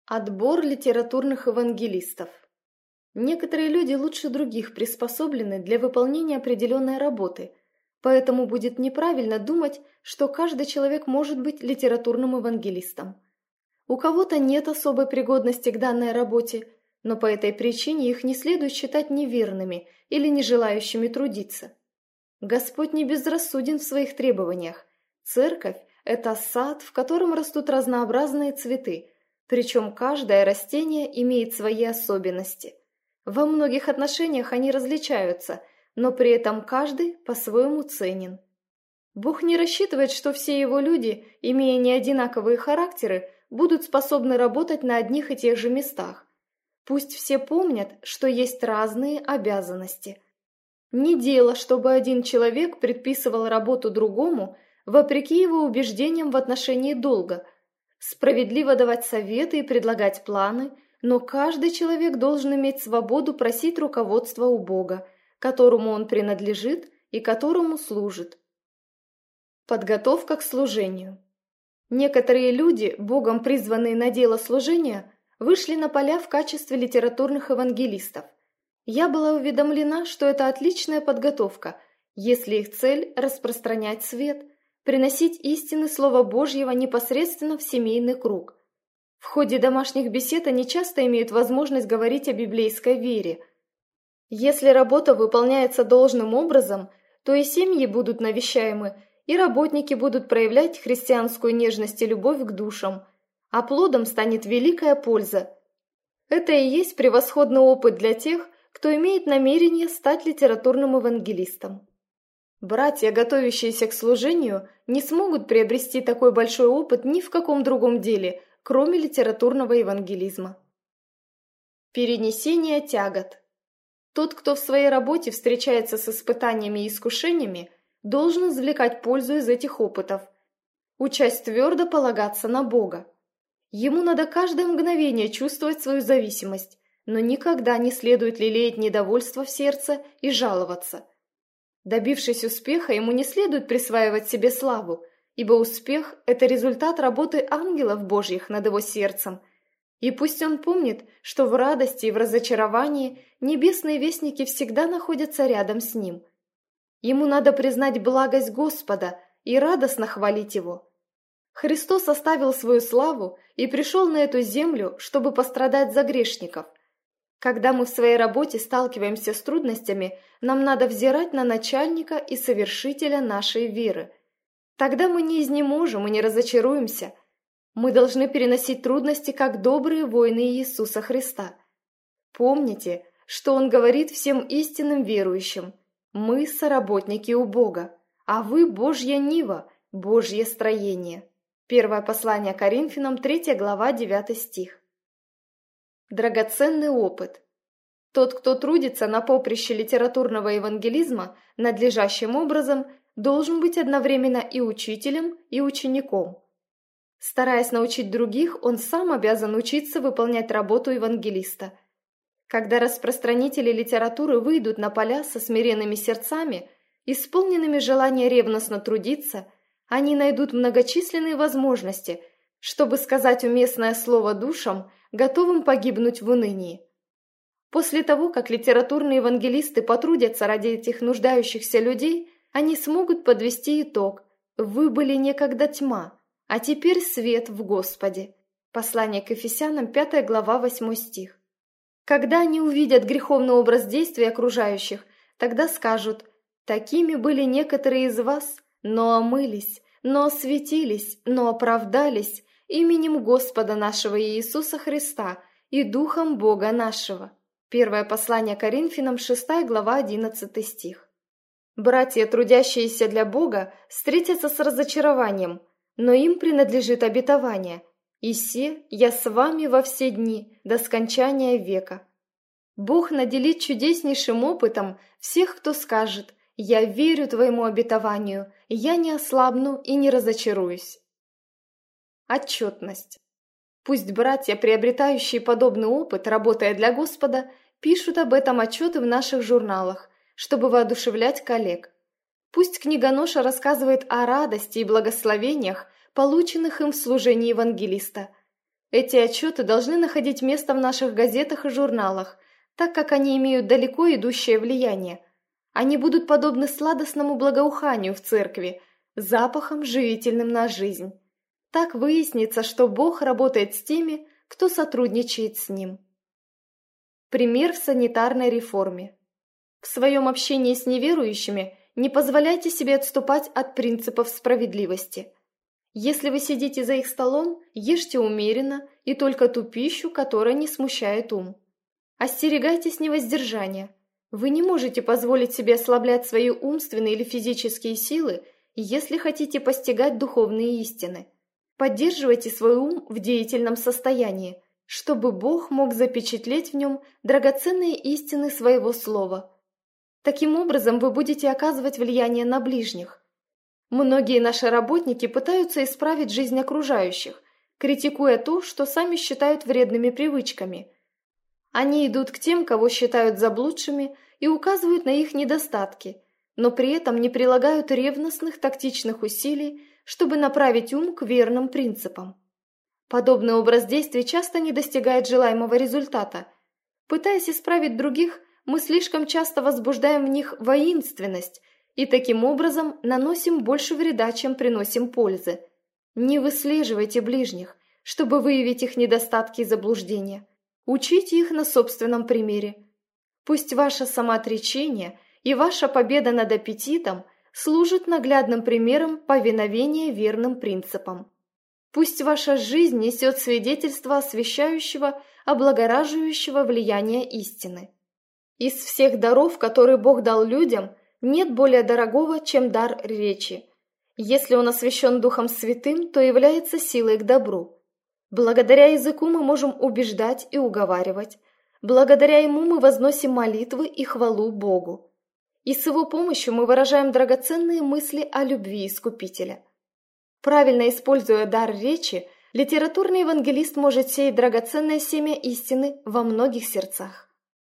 Отбор литературных евангелистов. Некоторые люди лучше других приспособлены для выполнения определенной работы, поэтому будет неправильно думать, что каждый человек может быть литературным евангелистом. У кого-то нет особой пригодности к данной работе, но по этой причине их не следует считать неверными или не желающими трудиться. Господь не безрассуден в своих требованиях. Церковь – это сад, в котором растут разнообразные цветы, причем каждое растение имеет свои особенности. Во многих отношениях они различаются, но при этом каждый по-своему ценен. Бог не рассчитывает, что все его люди, имея неодинаковые характеры, будут способны работать на одних и тех же местах. Пусть все помнят, что есть разные обязанности. Не дело, чтобы один человек предписывал работу другому, вопреки его убеждениям в отношении долга. Справедливо давать советы и предлагать планы, но каждый человек должен иметь свободу просить руководства у Бога, которому он принадлежит и которому служит. Подготовка к служению. Некоторые люди, Богом призванные на дело служения, вышли на поля в качестве литературных евангелистов. Я была уведомлена, что это отличная подготовка, если их цель – распространять свет, приносить истины Слова Божьего непосредственно в семейный круг. В ходе домашних бесед они часто имеют возможность говорить о библейской вере. Если работа выполняется должным образом, то и семьи будут навещаемы, и работники будут проявлять христианскую нежность и любовь к душам, а плодом станет великая польза. Это и есть превосходный опыт для тех, кто имеет намерение стать литературным евангелистом. Братья, готовящиеся к служению, не смогут приобрести такой большой опыт ни в каком другом деле, кроме литературного евангелизма. Перенесение тягот. Тот, кто в своей работе встречается с испытаниями и искушениями, должен извлекать пользу из этих опытов, учась твердо полагаться на Бога. Ему надо каждое мгновение чувствовать свою зависимость, но никогда не следует лелеять недовольство в сердце и жаловаться. Добившись успеха, ему не следует присваивать себе славу, ибо успех – это результат работы ангелов Божьих над его сердцем. И пусть он помнит, что в радости и в разочаровании небесные вестники всегда находятся рядом с ним. Ему надо признать благость Господа и радостно хвалить Его. Христос оставил свою славу и пришел на эту землю, чтобы пострадать за грешников. Когда мы в своей работе сталкиваемся с трудностями, нам надо взирать на начальника и совершителя нашей веры. Тогда мы не изнеможем и не разочаруемся. Мы должны переносить трудности, как добрые воины Иисуса Христа. Помните, что Он говорит всем истинным верующим: «Мы соработники у Бога, а вы Божья нива, Божье строение». Первое послание Коринфянам, 3 глава, 9 стих. Драгоценный опыт. Тот, кто трудится на поприще литературного евангелизма надлежащим образом, должен быть одновременно и учителем, и учеником. Стараясь научить других, он сам обязан учиться выполнять работу евангелиста. Когда распространители литературы выйдут на поля со смиренными сердцами, исполненными желания ревностно трудиться, они найдут многочисленные возможности, чтобы сказать уместное слово душам, готовым погибнуть в унынии. После того, как литературные евангелисты потрудятся ради этих нуждающихся людей, они смогут подвести итог: «Вы были некогда тьма, а теперь свет в Господе». Послание к Ефесянам, 5 глава, 8 стих. Когда они увидят греховный образ действий окружающих, тогда скажут: «Такими были некоторые из вас, но омылись, но осветились, но оправдались именем Господа нашего Иисуса Христа и Духом Бога нашего». Первое послание Коринфянам, 6 глава, 11 стих. Братья, трудящиеся для Бога, встретятся с разочарованием, но им принадлежит обетование: «И се я с вами во все дни, до скончания века». Бог наделит чудеснейшим опытом всех, кто скажет: «Я верю твоему обетованию, я не ослабну и не разочаруюсь». Отчетность. Пусть братья, приобретающие подобный опыт, работая для Господа, пишут об этом отчеты в наших журналах, чтобы воодушевлять коллег. Пусть книгоноша рассказывает о радости и благословениях, полученных им в служении евангелиста. Эти отчеты должны находить место в наших газетах и журналах, так как они имеют далеко идущее влияние. Они будут подобны сладостному благоуханию в церкви, запахом, живительным на жизнь. Так выяснится, что Бог работает с теми, кто сотрудничает с Ним. Пример в санитарной реформе. В своем общении с неверующими не позволяйте себе отступать от принципов справедливости. Если вы сидите за их столом, ешьте умеренно и только ту пищу, которая не смущает ум. Остерегайтесь невоздержания. Вы не можете позволить себе ослаблять свои умственные или физические силы, если хотите постигать духовные истины. Поддерживайте свой ум в деятельном состоянии, чтобы Бог мог запечатлеть в нем драгоценные истины своего слова. Таким образом, вы будете оказывать влияние на ближних. Многие наши работники пытаются исправить жизнь окружающих, критикуя то, что сами считают вредными привычками. Они идут к тем, кого считают заблудшими, и указывают на их недостатки, но при этом не прилагают ревностных тактичных усилий, чтобы направить ум к верным принципам. Подобный образ действий часто не достигает желаемого результата. Пытаясь исправить других, мы слишком часто возбуждаем в них воинственность и таким образом наносим больше вреда, чем приносим пользы. Не выслеживайте ближних, чтобы выявить их недостатки и заблуждения. Учите их на собственном примере. Пусть ваше самоотречение и ваша победа над аппетитом служат наглядным примером повиновения верным принципам. Пусть ваша жизнь несет свидетельство освящающего, облагораживающего влияния истины. Из всех даров, которые Бог дал людям, нет более дорогого, чем дар речи. Если он освящен Духом Святым, то является силой к добру. Благодаря языку мы можем убеждать и уговаривать. Благодаря ему мы возносим молитвы и хвалу Богу. И с его помощью мы выражаем драгоценные мысли о любви Искупителя. Правильно используя дар речи, литературный евангелист может сеять драгоценное семя истины во многих сердцах.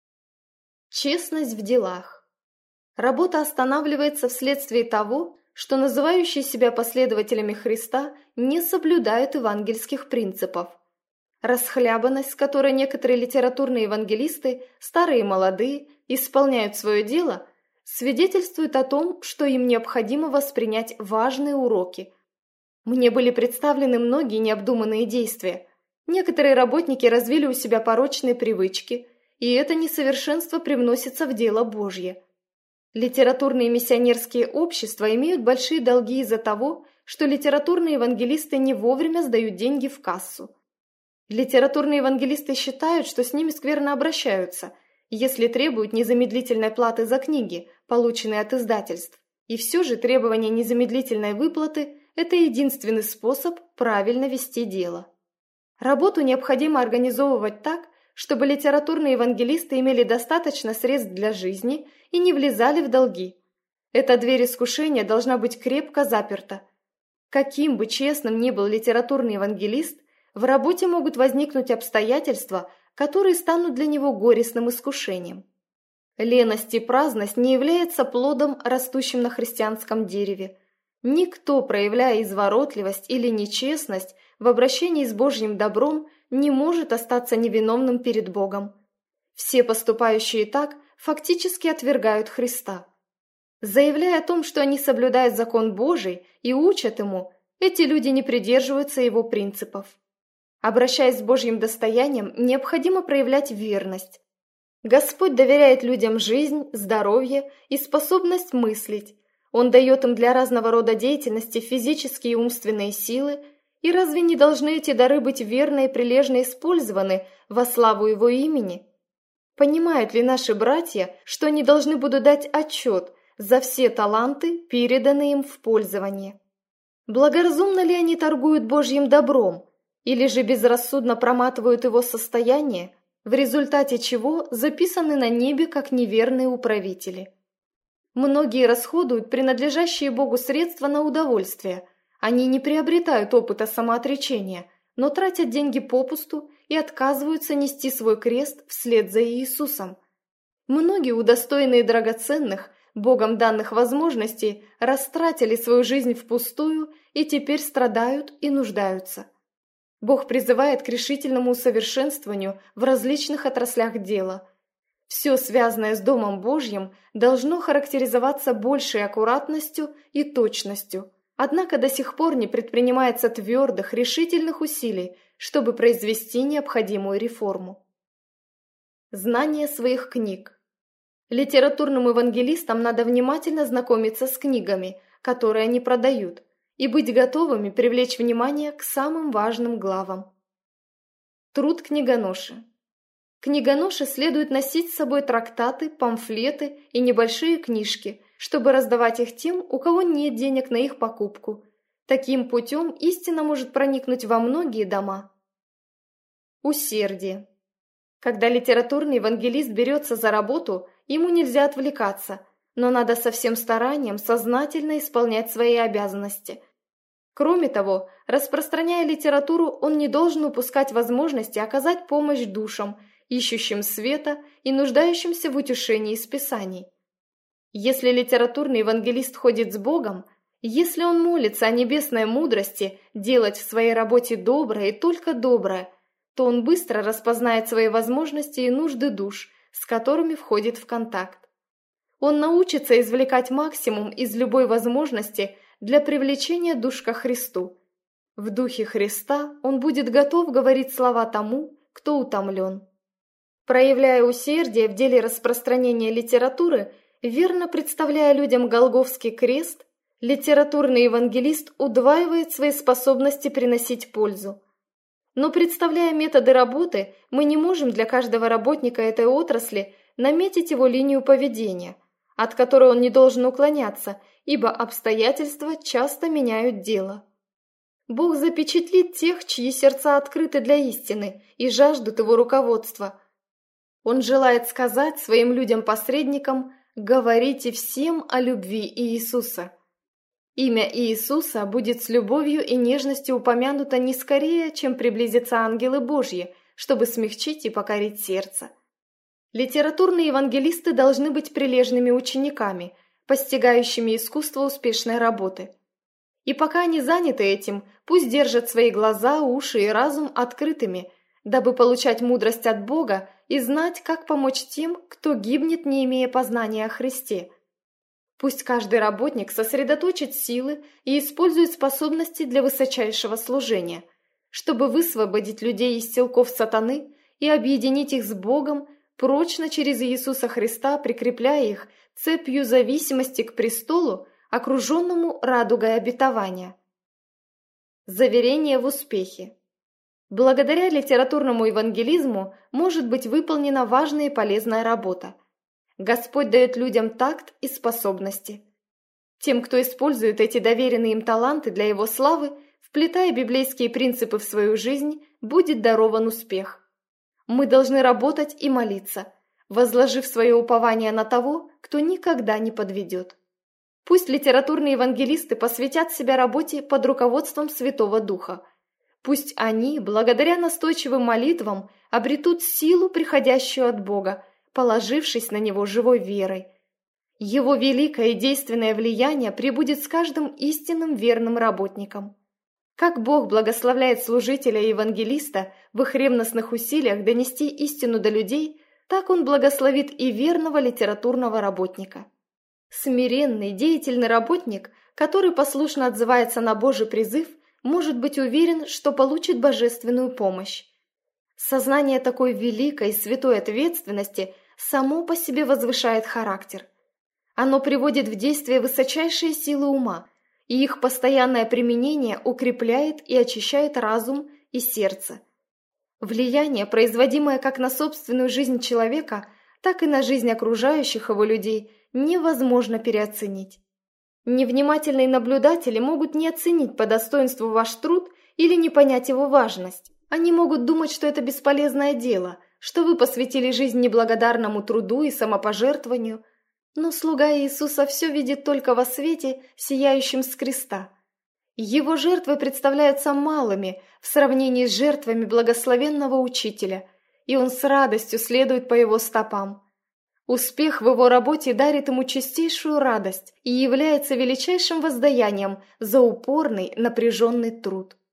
Честность в делах. Работа останавливается вследствие того, что называющие себя последователями Христа не соблюдают евангельских принципов. Расхлябанность, с которой некоторые литературные евангелисты, старые и молодые, исполняют свое дело, свидетельствует о том, что им необходимо воспринять важные уроки. Мне были представлены многие необдуманные действия. Некоторые работники развили у себя порочные привычки, и это несовершенство привносится в дело Божье. Литературные миссионерские общества имеют большие долги из-за того, что литературные евангелисты не вовремя сдают деньги в кассу. Литературные евангелисты считают, что с ними скверно обращаются, если требуют незамедлительной платы за книги, полученные от издательств. И все же требование незамедлительной выплаты – это единственный способ правильно вести дело. Работу необходимо организовывать так, чтобы литературные евангелисты имели достаточно средств для жизни и не влезали в долги. Эта дверь искушения должна быть крепко заперта. Каким бы честным ни был литературный евангелист, в работе могут возникнуть обстоятельства, которые станут для него горестным искушением. Леность и праздность не являются плодом, растущим на христианском дереве. Никто, проявляя изворотливость или нечестность в обращении с Божьим добром, не может остаться невиновным перед Богом. Все поступающие так фактически отвергают Христа. Заявляя о том, что они соблюдают закон Божий и учат ему, эти люди не придерживаются его принципов. Обращаясь с Божьим достоянием, необходимо проявлять верность. Господь доверяет людям жизнь, здоровье и способность мыслить. Он дает им для разного рода деятельности физические и умственные силы, и разве не должны эти дары быть верно и прилежно использованы во славу Его имени? Понимают ли наши братья, что они должны будут дать отчет за все таланты, переданные им в пользование? Благоразумно ли они торгуют Божьим добром, или же безрассудно проматывают его состояние, в результате чего записаны на небе как неверные управители? Многие расходуют принадлежащие Богу средства на удовольствие. Они не приобретают опыта самоотречения, но тратят деньги попусту и отказываются нести свой крест вслед за Иисусом. Многие, удостоенные драгоценных, Богом данных возможностей, растратили свою жизнь впустую и теперь страдают и нуждаются. Бог призывает к решительному усовершенствованию в различных отраслях дела. Все, связанное с Домом Божьим, должно характеризоваться большей аккуратностью и точностью, однако до сих пор не предпринимается твердых, решительных усилий, чтобы произвести необходимую реформу. Знание своих книг. Литературным евангелистам надо внимательно знакомиться с книгами, которые они продают, и быть готовыми привлечь внимание к самым важным главам. Труд книгоноши. Книгоноше следует носить с собой трактаты, памфлеты и небольшие книжки, чтобы раздавать их тем, у кого нет денег на их покупку. Таким путем истина может проникнуть во многие дома. Усердие. Когда литературный евангелист берется за работу, ему нельзя отвлекаться, но надо со всем старанием сознательно исполнять свои обязанности. Кроме того, распространяя литературу, он не должен упускать возможности оказать помощь душам, ищущим света и нуждающимся в утешении из Писаний. Если литературный евангелист ходит с Богом, если он молится о небесной мудрости делать в своей работе доброе и только доброе, то он быстро распознает свои возможности и нужды душ, с которыми входит в контакт. Он научится извлекать максимум из любой возможности для привлечения душ ко Христу. В духе Христа он будет готов говорить слова тому, кто утомлен. Проявляя усердие в деле распространения литературы, верно представляя людям Голгофский крест, литературный евангелист удваивает свои способности приносить пользу. Но представляя методы работы, мы не можем для каждого работника этой отрасли наметить его линию поведения, от которой он не должен уклоняться, ибо обстоятельства часто меняют дело. Бог запечатлит тех, чьи сердца открыты для истины и жаждут его руководства. Он желает сказать своим людям-посредникам: «Говорите всем о любви Иисуса». Имя Иисуса будет с любовью и нежностью упомянуто не скорее, чем приблизятся ангелы Божьи, чтобы смягчить и покорить сердце. Литературные евангелисты должны быть прилежными учениками, постигающими искусство успешной работы. И пока они заняты этим, пусть держат свои глаза, уши и разум открытыми, дабы получать мудрость от Бога и знать, как помочь тем, кто гибнет, не имея познания о Христе. Пусть каждый работник сосредоточит силы и использует способности для высочайшего служения, чтобы высвободить людей из силков сатаны и объединить их с Богом, прочно через Иисуса Христа прикрепляя их цепью зависимости к престолу, окруженному радугой обетования. Заверение в успехе. Благодаря литературному евангелизму может быть выполнена важная и полезная работа. Господь дает людям такт и способности. Тем, кто использует эти доверенные им таланты для его славы, вплетая библейские принципы в свою жизнь, будет дарован успех. Мы должны работать и молиться, возложив свое упование на того, кто никогда не подведет. Пусть литературные евангелисты посвятят себя работе под руководством Святого Духа. Пусть они, благодаря настойчивым молитвам, обретут силу, приходящую от Бога, положившись на Него живой верой. Его великое и действенное влияние пребудет с каждым истинным верным работником. Как Бог благословляет служителя и евангелиста в их ревностных усилиях донести истину до людей, так Он благословит и верного литературного работника. Смиренный, деятельный работник, который послушно отзывается на Божий призыв, может быть уверен, что получит божественную помощь. Сознание такой великой и святой ответственности само по себе возвышает характер. Оно приводит в действие высочайшие силы ума, и их постоянное применение укрепляет и очищает разум и сердце. Влияние, производимое как на собственную жизнь человека, так и на жизнь окружающих его людей, невозможно переоценить. Невнимательные наблюдатели могут не оценить по достоинству ваш труд или не понять его важность. Они могут думать, что это бесполезное дело, что вы посвятили жизнь неблагодарному труду и самопожертвованию, но слуга Иисуса все видит только во свете, сияющем с креста. Его жертвы представляются малыми в сравнении с жертвами благословенного Учителя, и он с радостью следует по его стопам. Успех в его работе дарит ему чистейшую радость и является величайшим воздаянием за упорный, напряженный труд.